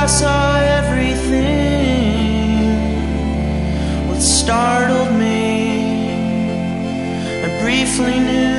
saw everything. What startled me, I briefly knew.